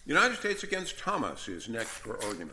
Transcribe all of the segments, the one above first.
United States against Thomas is next for argument.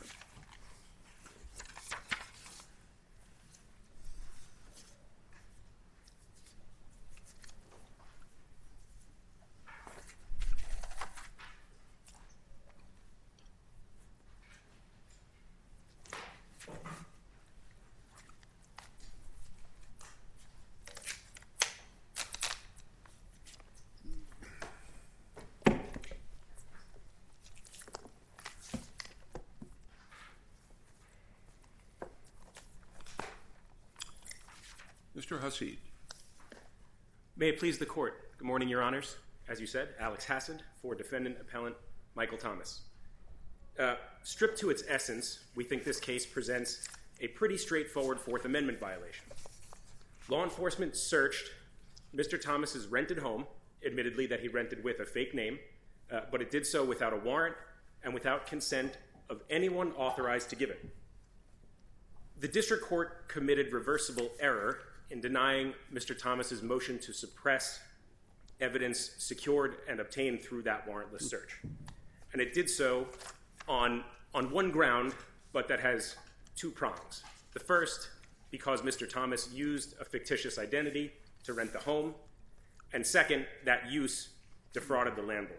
Mr. Hasid. May it please the Court. Good morning, Your Honors. As you said, Alex Hasid for Defendant Appellant Michael Thomas. Stripped to its essence, we think this case presents a pretty straightforward Fourth Amendment violation. Law enforcement searched Mr. Thomas's rented home, admittedly that he rented with a fake name, but it did so without a warrant and without consent of anyone authorized to give it. The District Court committed reversible error in denying Mr. Thomas's motion to suppress evidence secured and obtained through that warrantless search. And it did so on one ground, but that has two prongs. The first, because Mr. Thomas used a fictitious identity to rent the home, and second, that use defrauded the landlord.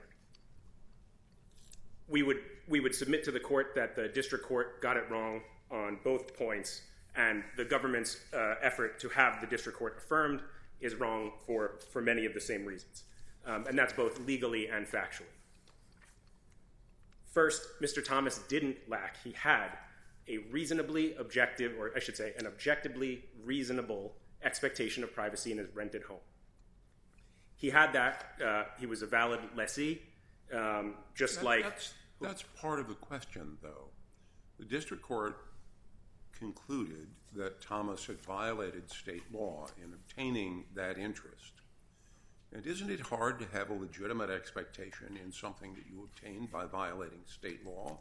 We would submit to the Court that the District Court got it wrong on both points, and the government's effort to have the District Court affirmed is wrong for many of the same reasons. And that's both legally and factually. First, Mr. Thomas didn't lack. He had a reasonably objective, or I should say an objectively reasonable expectation of privacy in his rented home. He had that. He was a valid lessee, That's part of the question, though. The District Court concluded that Thomas had violated state law in obtaining that interest. And isn't it hard to have a legitimate expectation in something that you obtained by violating state law?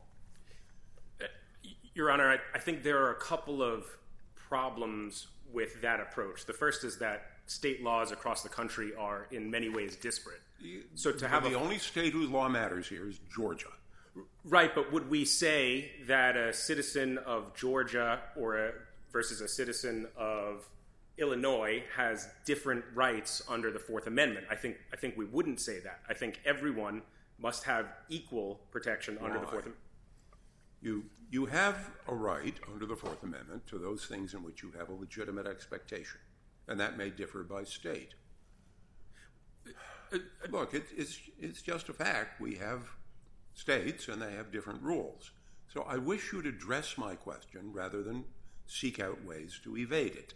Your Honor, I think there are a couple of problems with that approach. The first is that state laws across the country are in many ways disparate. So to have the only state whose law matters here is Georgia. Right, but would we say that a citizen of Georgia versus a citizen of Illinois has different rights under the Fourth Amendment? I think we wouldn't say that. I think everyone must have equal protection under the Fourth Amendment. You have a right under the Fourth Amendment to those things in which you have a legitimate expectation, and that may differ by state. Look, it's just a fact. We have states, and they have different rules. So I wish you'd address my question rather than seek out ways to evade it.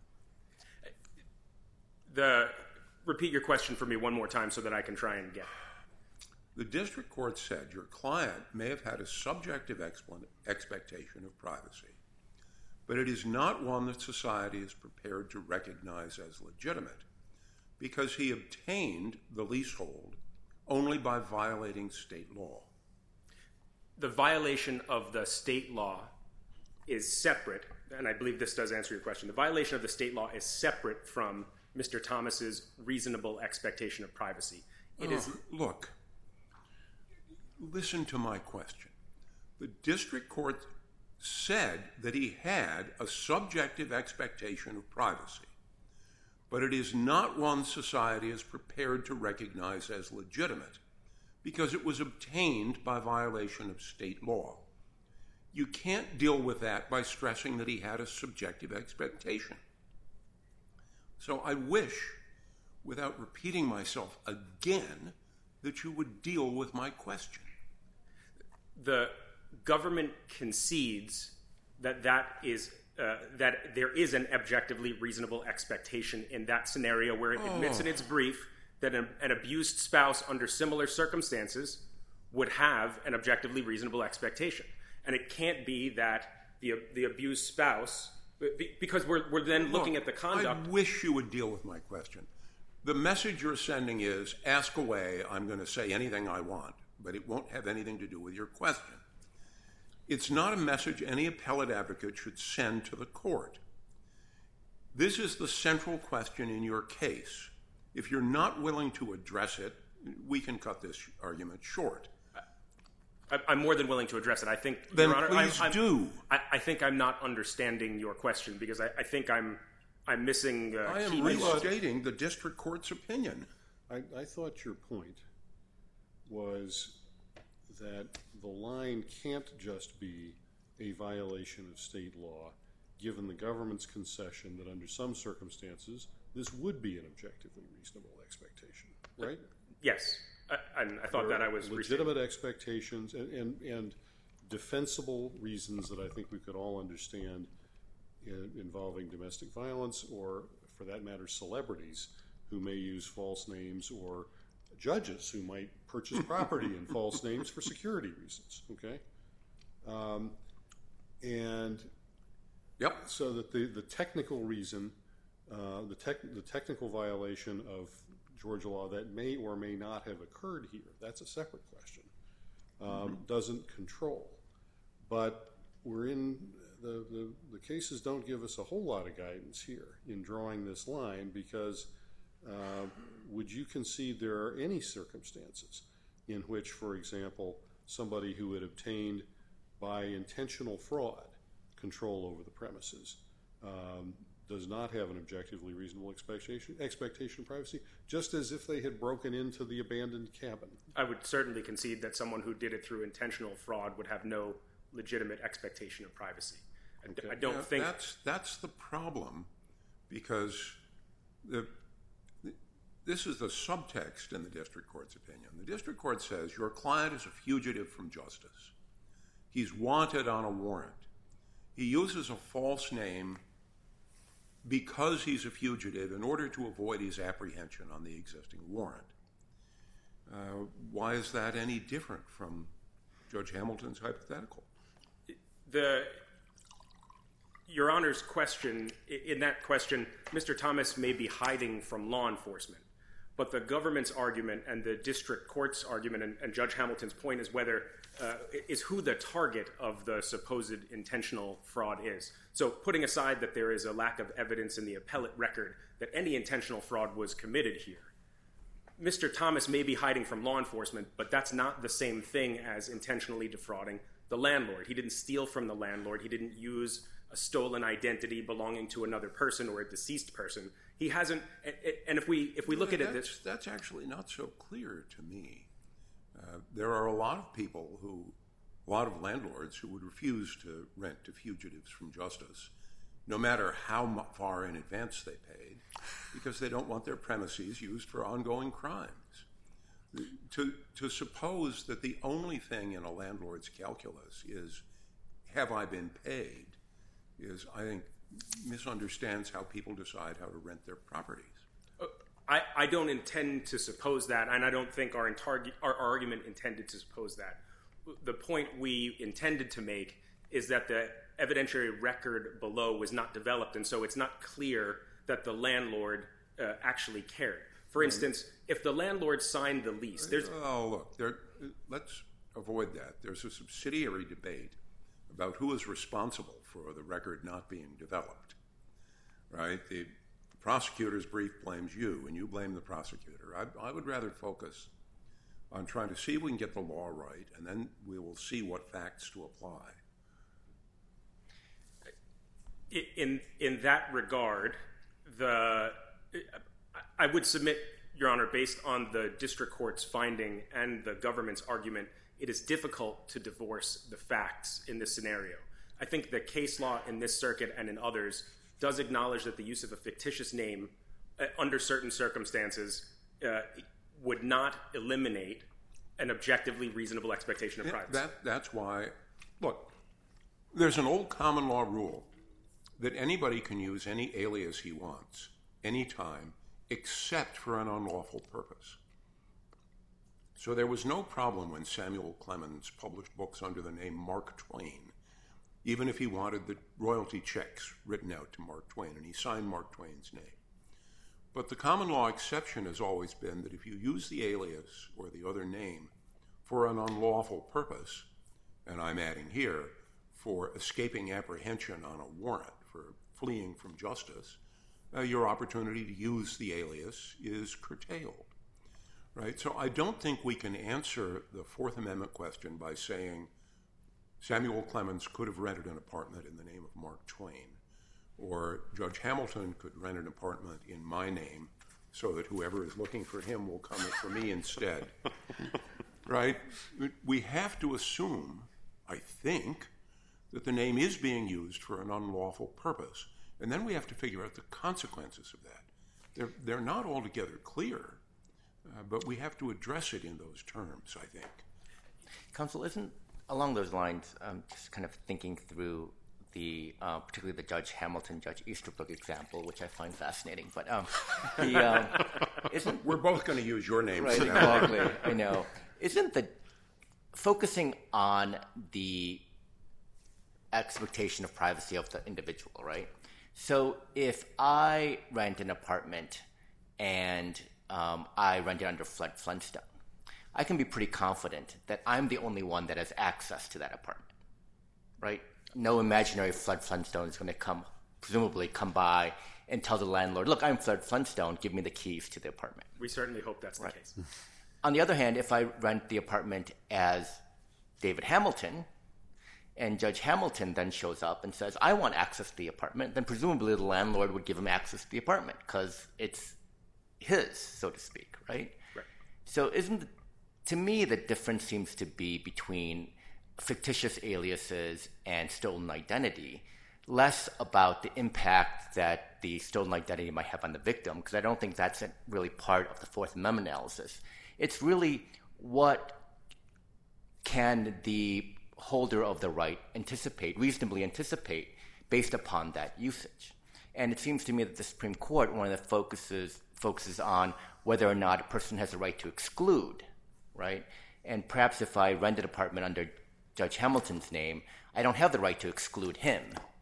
Repeat your question for me one more time so that I can try and get it. The District Court said your client may have had a subjective expectation of privacy, but it is not one that society is prepared to recognize as legitimate because he obtained the leasehold only by violating state law. The violation of the state law is separate, and I believe this does answer your question. The violation of the state law is separate from Mr. Thomas's reasonable expectation of privacy. Look, listen to my question. The District Court said that he had a subjective expectation of privacy, but it is not one society is prepared to recognize as legitimate because it was obtained by violation of state law. You can't deal with that by stressing that he had a subjective expectation. So I wish, without repeating myself again, that you would deal with my question. The government concedes that there is an objectively reasonable expectation in that scenario where it admits in its brief that an abused spouse under similar circumstances would have an objectively reasonable expectation. And it can't be that the abused spouse, because we're then looking at the conduct. I wish you would deal with my question. The message you're sending is, ask away, I'm going to say anything I want, but it won't have anything to do with your question. It's not a message any appellate advocate should send to the court. This is the central question in your case. If you're not willing to address it, we can cut this argument short. I'm more than willing to address it. I think, then Your Honor, please do. I think I'm not understanding your question because I think I'm missing. I am restating the district court's opinion. I thought your point was that the line can't just be a violation of state law, given the government's concession that under some circumstances this would be an objectively reasonable expectation, right? Yes. And I thought that I was legitimate expectations and defensible reasons that I think we could all understand involving domestic violence, or for that matter celebrities who may use false names, or judges who might purchase property in false names for security reasons. Okay, and yep. So that the technical reason, the technical violation of Georgia law that may or may not have occurred here, that's a separate question, doesn't control. But we're in the cases don't give us a whole lot of guidance here in drawing this line, because would you concede there are any circumstances in which, for example, somebody who had obtained by intentional fraud control over the premises does not have an objectively reasonable expectation of privacy, just as if they had broken into the abandoned cabin? I would certainly concede that someone who did it through intentional fraud would have no legitimate expectation of privacy. Okay. I don't think that's the problem, because this is the subtext in the district court's opinion. The district court says your client is a fugitive from justice. He's wanted on a warrant. He uses a false name because he's a fugitive in order to avoid his apprehension on the existing warrant. Why is that any different from Judge Hamilton's hypothetical? Your Honor's question, in that question, Mr. Thomas may be hiding from law enforcement, but the government's argument and the district court's argument and Judge Hamilton's point is who the target of the supposed intentional fraud is. So putting aside that there is a lack of evidence in the appellate record that any intentional fraud was committed here, Mr. Thomas may be hiding from law enforcement, but that's not the same thing as intentionally defrauding the landlord. He didn't steal from the landlord. He didn't use a stolen identity belonging to another person or a deceased person. He hasn't. And if we look at it, that's actually not so clear to me. There are a lot of landlords who would refuse to rent to fugitives from justice, no matter how far in advance they paid, because they don't want their premises used for ongoing crimes. To suppose that the only thing in a landlord's calculus is, have I been paid, is, I think, misunderstands how people decide how to rent their properties. I don't intend to suppose that, and I don't think our argument intended to suppose that. The point we intended to make is that the evidentiary record below was not developed, and so it's not clear that the landlord actually cared. For instance, if the landlord signed the lease, let's avoid that. There's a subsidiary debate about who is responsible for the record not being developed, right? The prosecutor's brief blames you, and you blame the prosecutor. I would rather focus on trying to see if we can get the law right, and then we will see what facts to apply. In that regard, I would submit, Your Honor, based on the district court's finding and the government's argument, it is difficult to divorce the facts in this scenario. I think the case law in this circuit and in others does acknowledge that the use of a fictitious name under certain circumstances would not eliminate an objectively reasonable expectation of privacy. That's why, look, there's an old common law rule that anybody can use any alias he wants, anytime, except for an unlawful purpose. So there was no problem when Samuel Clemens published books under the name Mark Twain, even if he wanted the royalty checks written out to Mark Twain, and he signed Mark Twain's name. But the common law exception has always been that if you use the alias or the other name for an unlawful purpose, and I'm adding here, for escaping apprehension on a warrant, for fleeing from justice, your opportunity to use the alias is curtailed. right? So I don't think we can answer the Fourth Amendment question by saying Samuel Clemens could have rented an apartment in the name of Mark Twain, or Judge Hamilton could rent an apartment in my name so that whoever is looking for him will come for me instead, right? We have to assume, I think, that the name is being used for an unlawful purpose, and then we have to figure out the consequences of that. They're not altogether clear, but we have to address it in those terms, I think. Counsel, isn't along those lines, just kind of thinking through the particularly the Judge Hamilton, Judge Easterbrook example, which I find fascinating. But isn't we're both going to use your name, right? Exactly, I know. Isn't the focusing on the expectation of privacy of the individual, right? So if I rent an apartment and I rent it under Fred Flintstone, I can be pretty confident that I'm the only one that has access to that apartment, right? No imaginary Fred Flintstone is going to presumably come by and tell the landlord, look, I'm Fred Flintstone, give me the keys to the apartment. We certainly hope that's the case. On the other hand, if I rent the apartment as David Hamilton, and Judge Hamilton then shows up and says, I want access to the apartment, then presumably the landlord would give him access to the apartment because it's his, so to speak, right? Right. So to me, the difference seems to be between fictitious aliases and stolen identity, less about the impact that the stolen identity might have on the victim, because I don't think that's really part of the Fourth Amendment analysis. It's really what can the holder of the right reasonably anticipate based upon that usage. And it seems to me that the Supreme Court, one of the focuses on whether or not a person has a right to exclude, right? And perhaps if I rent an apartment under Judge Hamilton's name, I don't have the right to exclude him.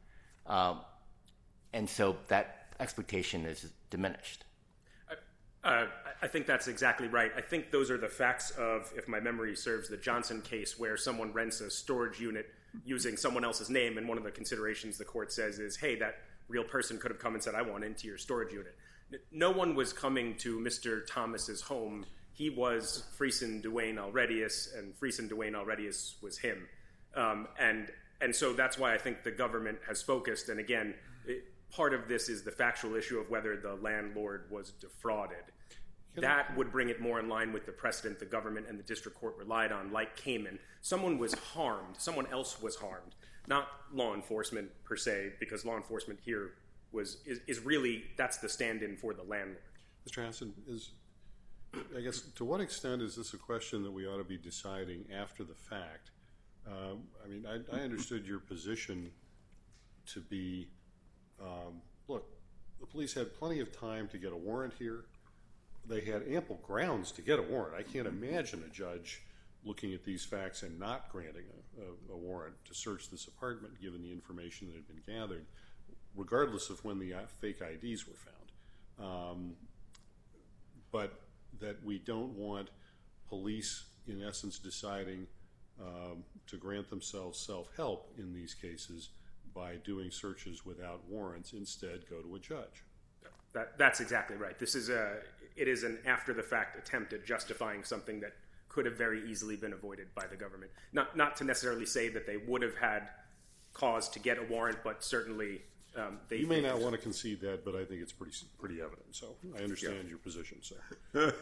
And so that expectation is diminished. I think that's exactly right. I think those are the facts of, if my memory serves, the Johnson case where someone rents a storage unit using someone else's name, and one of the considerations the court says is, hey, that real person could have come and said, I want into your storage unit. No one was coming to Mr. Thomas's home. He was Friesen Duane Alredius, and Friesen Duane Alredius was him. And so that's why I think the government has focused, and again, part of this is the factual issue of whether the landlord was defrauded. That would bring it more in line with the precedent the government and the district court relied on, like Cayman. Someone was harmed. Someone else was harmed, not law enforcement per se, because law enforcement here is really, that's the stand-in for the landlord. Mr. Hanson, I guess, to what extent is this a question that we ought to be deciding after the fact? I understood your position to be, look, the police had plenty of time to get a warrant here. They had ample grounds to get a warrant. I can't imagine a judge looking at these facts and not granting a warrant to search this apartment, given the information that had been gathered, regardless of when the fake IDs were found. But that we don't want police, in essence, deciding to grant themselves self-help in these cases by doing searches without warrants, instead go to a judge. That's exactly right. It is an after-the-fact attempt at justifying something that could have very easily been avoided by the government. Not to necessarily say that they would have had cause to get a warrant, but certainly they... You may not want to concede that, but I think it's pretty evident. So I understand your position, sir.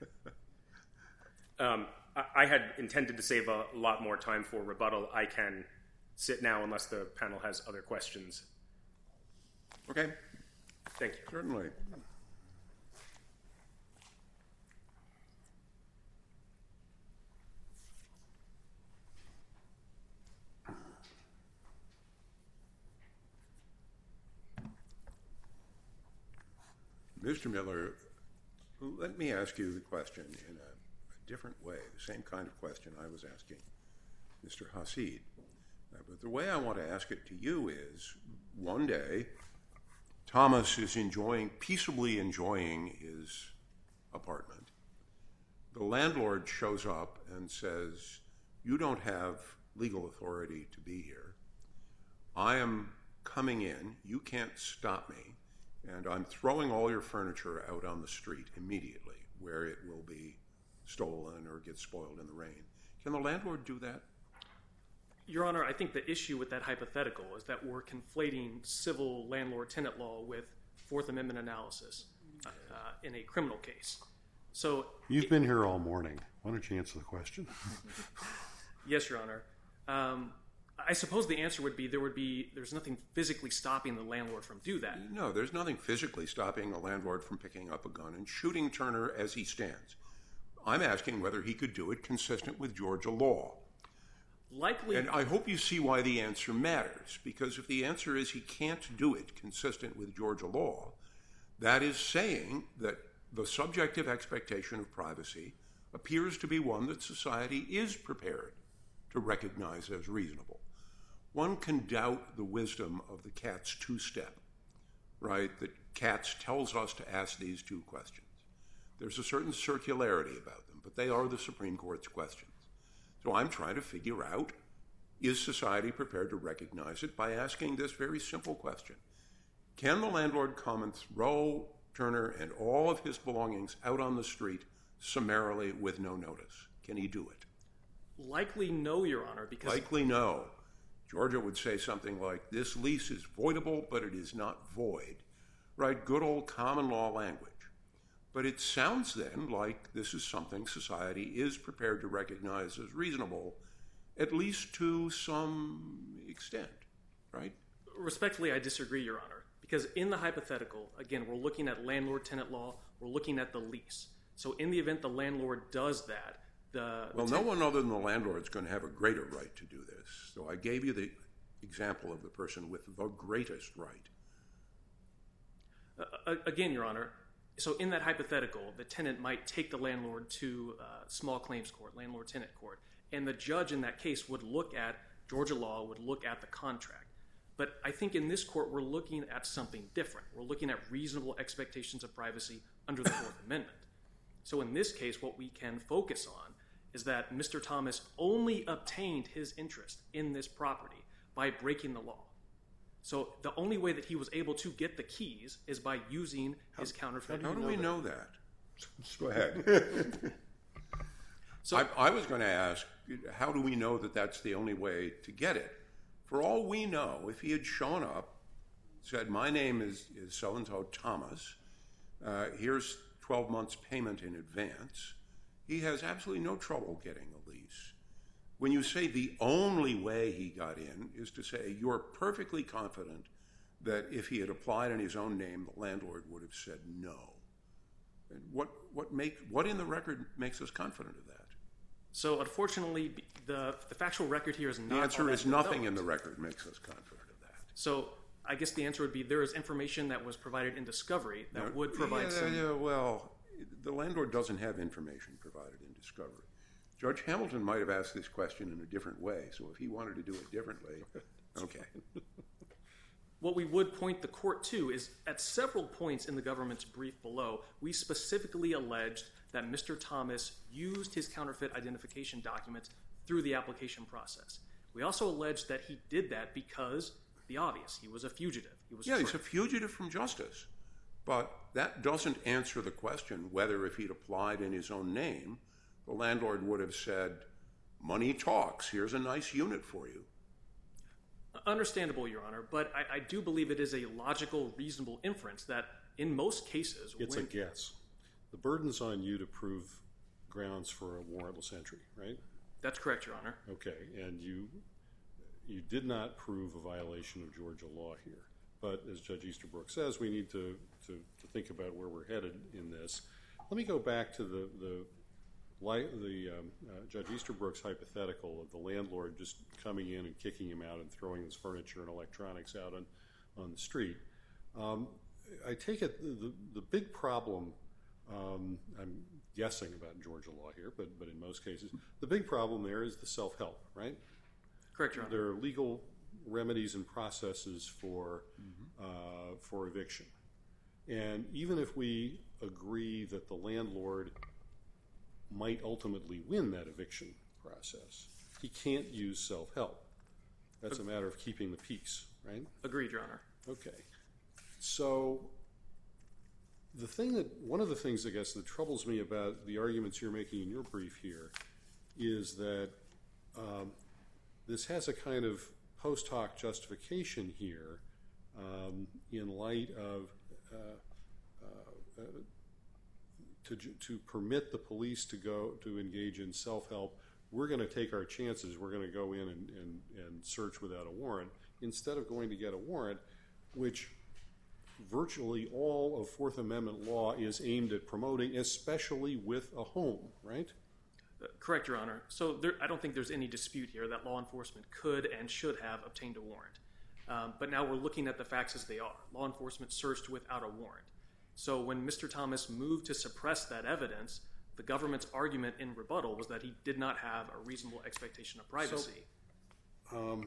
I had intended to save a lot more time for rebuttal. I can sit now unless the panel has other questions. Okay. Thank you. Certainly. Mr. Miller, let me ask you the question in a different way, the same kind of question I was asking Mr. Hasid. But the way I want to ask it to you is, one day, Thomas is peaceably enjoying his apartment. The landlord shows up and says, you don't have legal authority to be here. I am coming in, you can't stop me, and I'm throwing all your furniture out on the street immediately, where it will be stolen or gets spoiled in the rain. Can the landlord do that? Your Honor, I think the issue with that hypothetical is that we're conflating civil landlord-tenant law with Fourth Amendment analysis in a criminal case. So you've been here all morning. Why don't you answer the question? Yes, Your Honor. I suppose the answer would be there's nothing physically stopping the landlord from do that. No, there's nothing physically stopping a landlord from picking up a gun and shooting Turner as he stands. I'm asking whether he could do it consistent with Georgia law. Likely. And I hope you see why the answer matters, because if the answer is he can't do it consistent with Georgia law, that is saying that the subjective expectation of privacy appears to be one that society is prepared to recognize as reasonable. One can doubt the wisdom of the Katz two-step, right? That Katz tells us to ask these two questions. There's a certain circularity about them, but they are the Supreme Court's questions. So I'm trying to figure out, is society prepared to recognize it by asking this very simple question? Can the landlord come and throw Turner and all of his belongings out on the street summarily with no notice? Can he do it? Likely no, Your Honor, because... Likely no. Georgia would say something like, this lease is voidable, but it is not void. Right? Good old common law language. But it sounds then like this is something society is prepared to recognize as reasonable, at least to some extent, right? Respectfully, I disagree, Your Honor, because in the hypothetical, again, we're looking at landlord-tenant law, we're looking at the lease. So in the event the landlord does that, well, no one other than the landlord is going to have a greater right to do this. So I gave you the example of the person with the greatest right. Again, Your Honor, so in that hypothetical, the tenant might take the landlord to small claims court, landlord-tenant court, and the judge in that case would look at Georgia law, would look at the contract. But I think in this court, we're looking at something different. We're looking at reasonable expectations of privacy under the Fourth Amendment. So in this case, what we can focus on is that Mr. Thomas only obtained his interest in this property by breaking the law. So the only way that he was able to get the keys is by using his counterfeit. How do we know that? Go ahead. So I was going to ask, how do we know that that's the only way to get it? For all we know, if he had shown up, said, my name is so-and-so Thomas, here's 12 months payment in advance, he has absolutely no trouble getting a lease. When you say the only way he got in is to say you're perfectly confident that if he had applied in his own name, the landlord would have said no. What in the record makes us confident of that? So unfortunately, the factual record here is not. The answer is nothing in the record makes us confident of that. So I guess the answer would be there is information that was provided in discovery that would provide some. Yeah, well, the landlord doesn't have information provided in discovery. Judge Hamilton might have asked this question in a different way, so if he wanted to do it differently, okay. What we would point the court to is at several points in the government's brief below, we specifically alleged that Mr. Thomas used his counterfeit identification documents through the application process. We also alleged that he did that because, the obvious, he was a fugitive. He's a fugitive from justice. But that doesn't answer the question whether if he'd applied in his own name, the landlord would have said, money talks, here's a nice unit for you. Understandable, Your Honor, but I do believe it is a logical, reasonable inference that in most cases... It's a guess. The burden's on you to prove grounds for a warrantless entry, right? That's correct, Your Honor. Okay, and you did not prove a violation of Georgia law here. But as Judge Easterbrook says, we need to think about where we're headed in this. Let me go back to Judge Easterbrook's hypothetical of the landlord just coming in and kicking him out and throwing his furniture and electronics out on the street. I take it the big problem, I'm guessing about Georgia law here, but in most cases, the big problem there is the self-help, right? Correct, Your Honor. There are legal remedies and processes for eviction. And even if we agree that the landlord might ultimately win that eviction process, he can't use self-help. That's a matter of keeping the peace, right? Agreed, Your Honor. Okay. So one of the things, I guess, that troubles me about the arguments you're making in your brief here is that this has a kind of post hoc justification here in light of to permit the police to engage in self-help. We're going to take our chances. We're going to go in and search without a warrant instead of going to get a warrant, which virtually all of Fourth Amendment law is aimed at promoting, especially with a home, right? Correct, Your Honor. So I don't think there's any dispute here that law enforcement could and should have obtained a warrant. But now we're looking at the facts as they are. Law enforcement searched without a warrant. So when Mr. Thomas moved to suppress that evidence, the government's argument in rebuttal was that he did not have a reasonable expectation of privacy. So,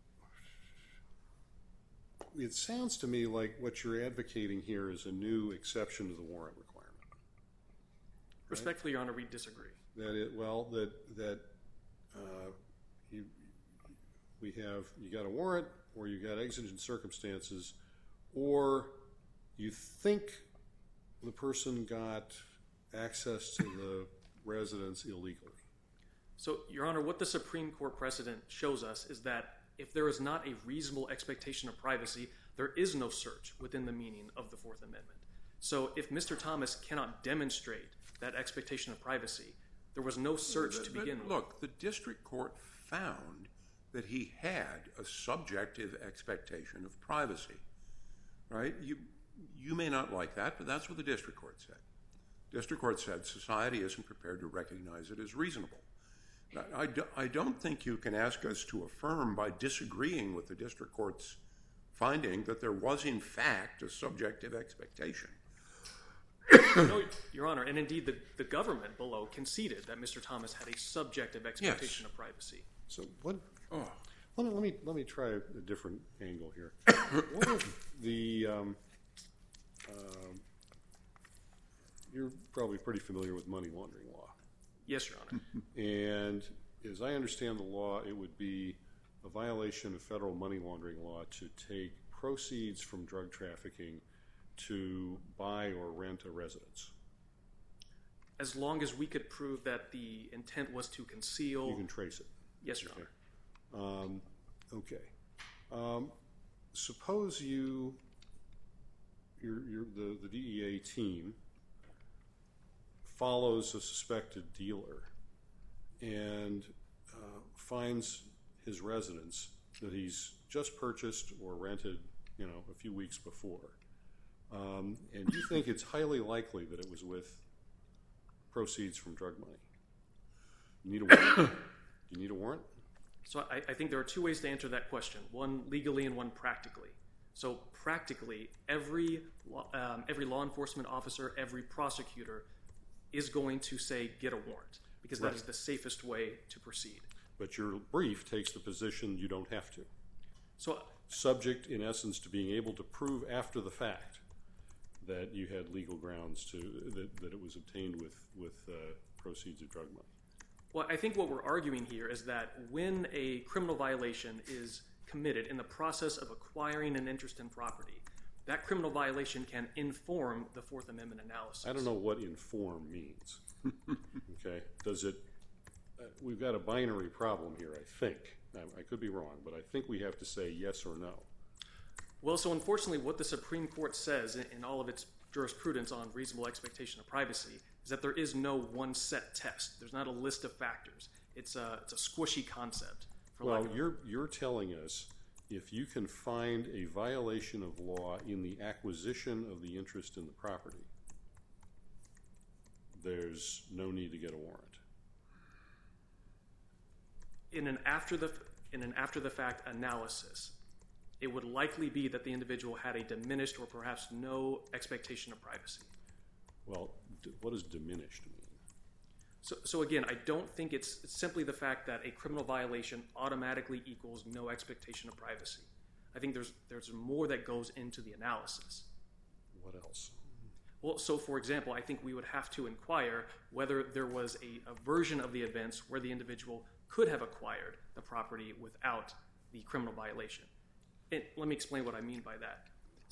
it sounds to me like what you're advocating here is a new exception to the warrant requirement. Right? Respectfully, Your Honor, we disagree. You got a warrant, or you got exigent circumstances, or you think the person got access to the residence illegally. So, Your Honor, what the Supreme Court precedent shows us is that if there is not a reasonable expectation of privacy, there is no search within the meaning of the Fourth Amendment. So if Mr. Thomas cannot demonstrate that expectation of privacy, there was no search to begin with. Look, the district court found that he had a subjective expectation of privacy, right? You may not like that, but that's what the district court said. District court said society isn't prepared to recognize it as reasonable. I don't think you can ask us to affirm by disagreeing with the district court's finding that there was, in fact, a subjective expectation. No, Your Honor, and indeed the government below conceded that Mr. Thomas had a subjective expectation of privacy. So what? Oh. Let me try a different angle here. What if you're probably pretty familiar with money laundering law. Yes, Your Honor. And as I understand the law, it would be a violation of federal money laundering law to take proceeds from drug trafficking to buy or rent a residence. As long as we could prove that the intent was to conceal. You can trace it. Yes, Your Honor. Okay. Suppose the DEA team follows a suspected dealer and finds his residence that he's just purchased or rented, a few weeks before. And you think it's highly likely that it was with proceeds from drug money. You need a warrant? Do you need a warrant? So I think there are two ways to answer that question, one legally and one practically. So practically, every law enforcement officer, every prosecutor is going to say, get a warrant, because that is the safest way to proceed. But your brief takes the position you don't have to. So, subject, in essence, to being able to prove after the fact that you had legal grounds that it was obtained with proceeds of drug money. Well, I think what we're arguing here is that when a criminal violation is committed in the process of acquiring an interest in property, that criminal violation can inform the Fourth Amendment analysis. I don't know what inform means. Okay, does it? We've got a binary problem here, I think. I could be wrong, but I think we have to say yes or no. Well, so unfortunately, what the Supreme Court says in all of its jurisprudence on reasonable expectation of privacy is that there is no one set test. There's not a list of factors. It's a squishy concept. Well, you're telling us if you can find a violation of law in the acquisition of the interest in the property, there's no need to get a warrant. In an after the fact analysis, it would likely be that the individual had a diminished or perhaps no expectation of privacy. Well, what does diminished mean? So again, I don't think it's simply the fact that a criminal violation automatically equals no expectation of privacy. I think there's more that goes into the analysis. What else? Well, so for example, I think we would have to inquire whether there was a version of the events where the individual could have acquired the property without the criminal violation. And let me explain what I mean by that.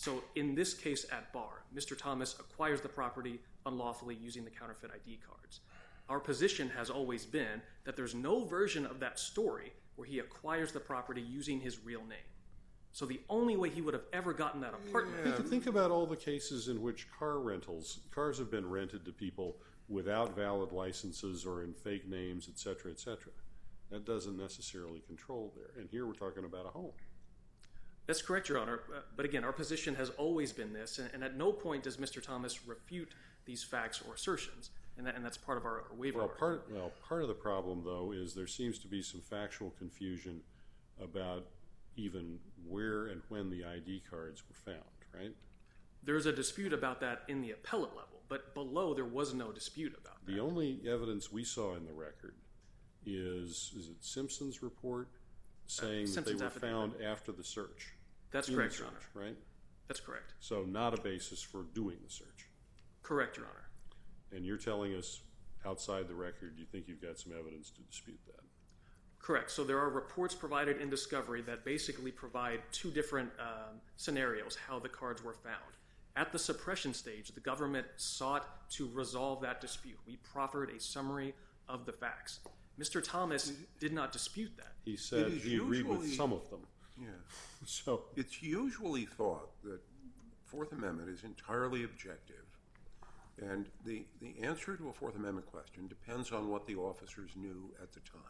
So in this case at bar, Mr. Thomas acquires the property unlawfully using the counterfeit ID cards. Our position has always been that there's no version of that story where he acquires the property using his real name. So the only way he would have ever gotten that apartment... Think about all the cases in which cars have been rented to people without valid licenses or in fake names, etc., etc. That doesn't necessarily control there. And here we're talking about a home. That's correct, Your Honor. But again, our position has always been this, and at no point does Mr. Thomas refute these facts or assertions, and that's part of our waiver. Part of the problem, though, is there seems to be some factual confusion about even where and when the ID cards were found, right? There's a dispute about that in the appellate level, but below there was no dispute about that. The only evidence we saw in the record is it Simpson's report saying that they were found after the search? That's correct, Your Honor. Right? That's correct. So not a basis for doing the search? Correct, Your Honor. And you're telling us outside the record you think you've got some evidence to dispute that? Correct. So there are reports provided in discovery that basically provide two different scenarios how the cards were found. At the suppression stage, the government sought to resolve that dispute. We proffered a summary of the facts. Mr. Thomas did not dispute that. He said he agreed with some of them. Yeah. So it's usually thought that Fourth Amendment is entirely objective, and the answer to a Fourth Amendment question depends on what the officers knew at the time.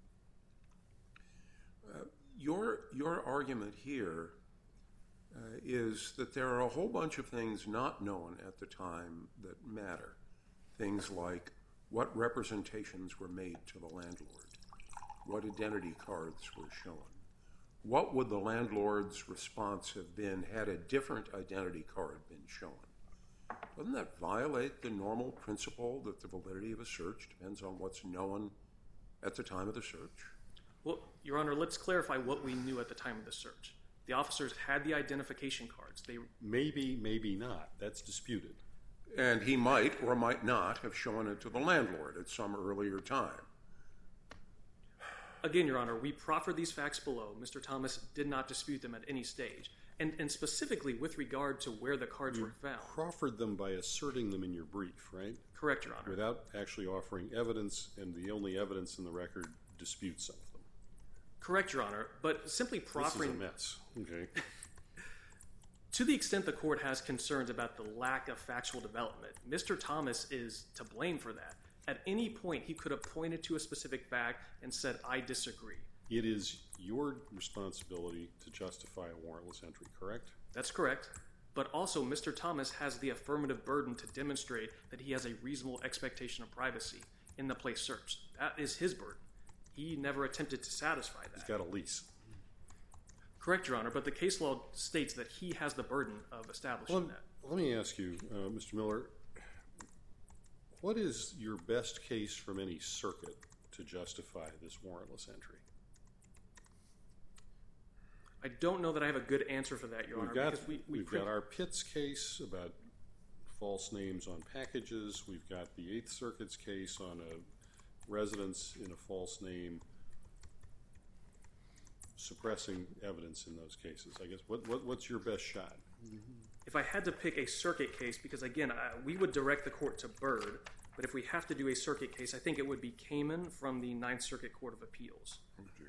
Your argument here is that there are a whole bunch of things not known at the time that matter. Things like what representations were made to the landlord, what identity cards were shown. What would the landlord's response have been had a different identity card been shown? Doesn't that violate the normal principle that the validity of a search depends on what's known at the time of the search? Well, Your Honor, let's clarify what we knew at the time of the search. The officers had the identification cards. Maybe not. That's disputed. And he might or might not have shown it to the landlord at some earlier time. Again, Your Honor, we proffered these facts below. Mr. Thomas did not dispute them at any stage. And specifically with regard to where the cards were found. You proffered them by asserting them in your brief, right? Correct, Your Honor. Without actually offering evidence, and the only evidence in the record disputes some of them. Correct, Your Honor. But simply proffering... This is a mess. Okay. To the extent the court has concerns about the lack of factual development, Mr. Thomas is to blame for that. At any point, he could have pointed to a specific fact and said, I disagree. It is your responsibility to justify a warrantless entry, correct? That's correct. But also, Mr. Thomas has the affirmative burden to demonstrate that he has a reasonable expectation of privacy in the place searched. That is his burden. He never attempted to satisfy that. He's got a lease. Correct, Your Honor, but the case law states that he has the burden of establishing that. Let me ask you, Mr. Miller, what is your best case from any circuit to justify this warrantless entry? I don't know that I have a good answer for that, Your Honor. We've got our Pitts case about false names on packages. We've got the Eighth Circuit's case on a residence in a false name, suppressing evidence in those cases. I guess what's your best shot? If I had to pick a circuit case, because again, we would direct the court to Byrd, but if we have to do a circuit case, I think it would be Kamen from the Ninth Circuit Court of Appeals. Oh, dear.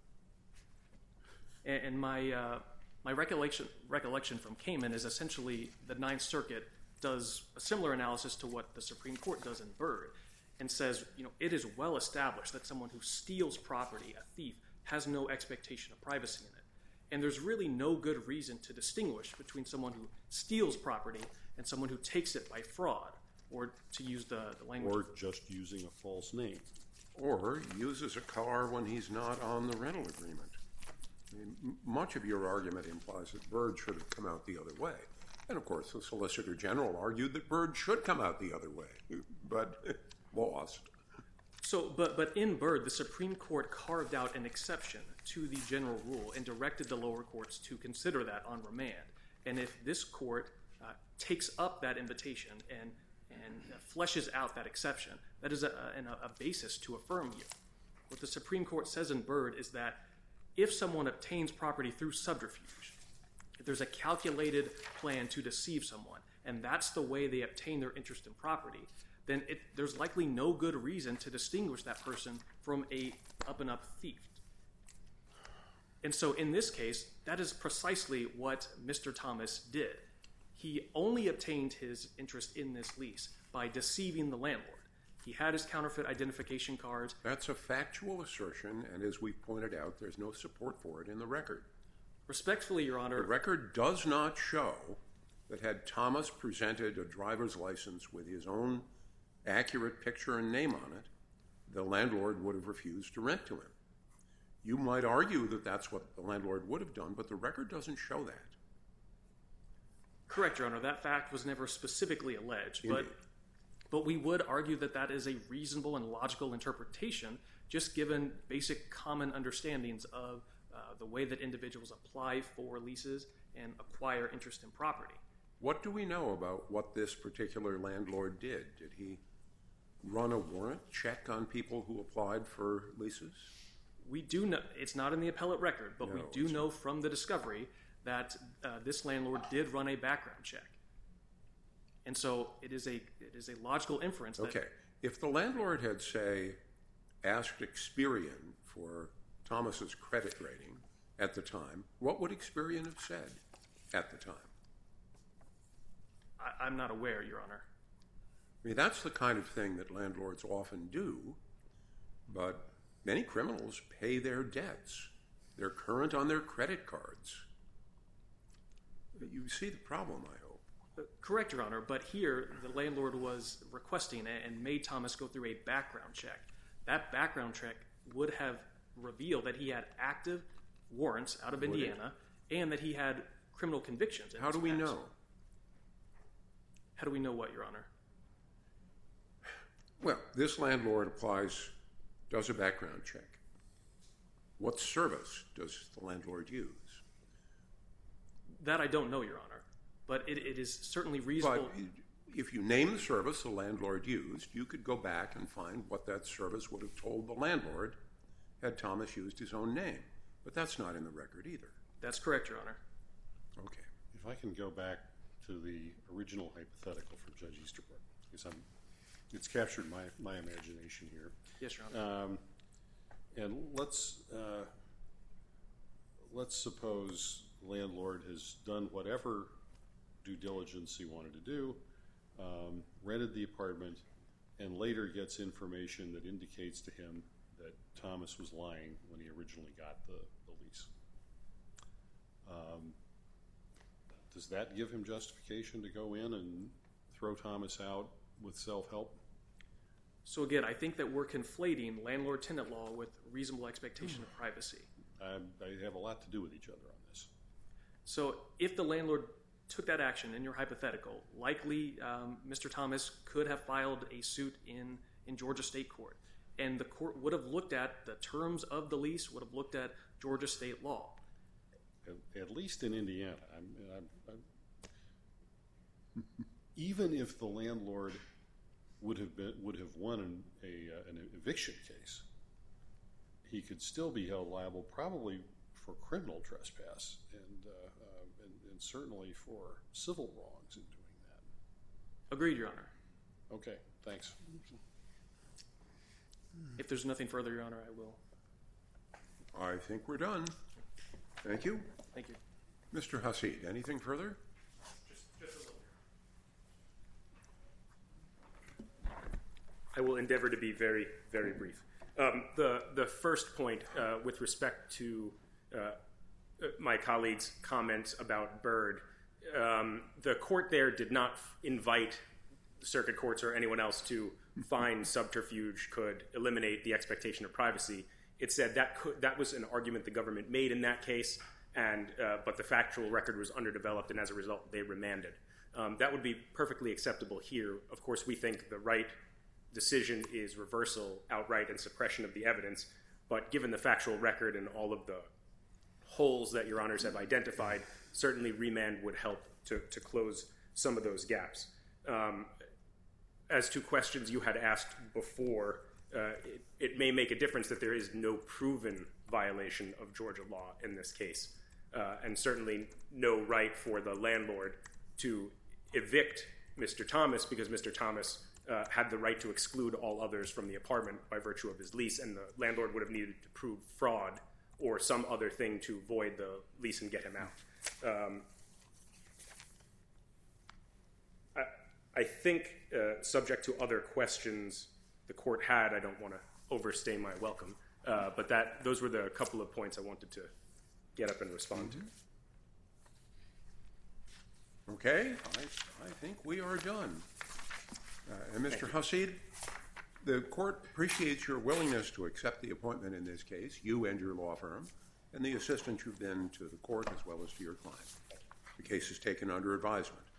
And my recollection from Kamen is essentially the Ninth Circuit does a similar analysis to what the Supreme Court does in Byrd, and says, it is well established that someone who steals property, a thief, has no expectation of privacy in it. And there's really no good reason to distinguish between someone who steals property and someone who takes it by fraud, or to use the language. Or just using a false name. Or uses a car when he's not on the rental agreement. I mean, much of your argument implies that Byrd should have come out the other way. And of course, the Solicitor General argued that Byrd should come out the other way, but lost. So, but in Byrd, the Supreme Court carved out an exception to the general rule and directed the lower courts to consider that on remand. And if this court takes up that invitation and fleshes out that exception, that is a basis to affirm you. What the Supreme Court says in Byrd is that if someone obtains property through subterfuge, if there's a calculated plan to deceive someone, and that's the way they obtain their interest in property, then there's likely no good reason to distinguish that person from a up-and-up thief. And so in this case, that is precisely what Mr. Thomas did. He only obtained his interest in this lease by deceiving the landlord. He had his counterfeit identification cards. That's a factual assertion, and as we pointed out, there's no support for it in the record. Respectfully, Your Honor. The record does not show that had Thomas presented a driver's license with his own accurate picture and name on it, the landlord would have refused to rent to him. You might argue that that's what the landlord would have done, but the record doesn't show that. Correct, Your Honor. That fact was never specifically alleged, but we would argue that that is a reasonable and logical interpretation, just given basic common understandings of the way that individuals apply for leases and acquire interest in property. What do we know about what this particular landlord did? Did he run a warrant check on people who applied for leases? We do know, it's not in the appellate record, but No, we do know from the discovery that this landlord did run a background check. And so it is a logical inference that... Okay. If the landlord had, say, asked Experian for Thomas's credit rating at the time, what would Experian have said at the time? I'm not aware, Your Honor. I mean, that's the kind of thing that landlords often do, but many criminals pay their debts. They're current on their credit cards. You see the problem, I hope. Correct, Your Honor, but here the landlord was requesting and made Thomas go through a background check. That background check would have revealed that he had active warrants out of Indiana and that he had criminal convictions. How do we know? How do we know what, Your Honor? Well, this landlord does a background check. What service does the landlord use? That I don't know, Your Honor, but it is certainly reasonable. But if you name the service the landlord used, you could go back and find what that service would have told the landlord had Thomas used his own name. But that's not in the record either. That's correct, Your Honor. Okay. If I can go back to the original hypothetical from Judge Easterbrook, because it's captured my imagination here. Yes, Your Honor. And let's suppose the landlord has done whatever due diligence he wanted to do, rented the apartment, and later gets information that indicates to him that Thomas was lying when he originally got the lease. Does that give him justification to go in and throw Thomas out with self-help? So again, I think that we're conflating landlord-tenant law with reasonable expectation of privacy. They have a lot to do with each other on this. So if the landlord took that action in your hypothetical, likely Mr. Thomas could have filed a suit in Georgia State Court, and the court would have looked at the terms of the lease, would have looked at Georgia state law. At least in Indiana. Even if the landlord would have won an eviction case, he could still be held liable, probably for criminal trespass and certainly for civil wrongs in doing that. Agreed, Your Honor. Okay, thanks. If there's nothing further, Your Honor, I will. I think we're done. Thank you. Thank you. Mr. Hasid, anything further? Just a little. I will endeavor to be very, very brief. The first point with respect to my colleague's comments about Byrd, the court there did not invite circuit courts or anyone else to find subterfuge could eliminate the expectation of privacy. It said that was an argument the government made in that case, but the factual record was underdeveloped, and as a result, they remanded. That would be perfectly acceptable here. Of course, we think the right decision is reversal outright and suppression of the evidence, but given the factual record and all of the holes that Your Honors have identified, certainly remand would help to close some of those gaps. As to questions you had asked before, it may make a difference that there is no proven violation of Georgia law in this case. and certainly no right for the landlord to evict Mr. Thomas because Mr. Thomas had the right to exclude all others from the apartment by virtue of his lease, and the landlord would have needed to prove fraud or some other thing to void the lease and get him out. I think, subject to other questions the court had, I don't want to overstay my welcome, but those were the couple of points I wanted to get up and respond to. Okay, I think we are done. And Mr. Hasid, the court appreciates your willingness to accept the appointment in this case, you and your law firm, and the assistance you've been to the court as well as to your client. The case is taken under advisement.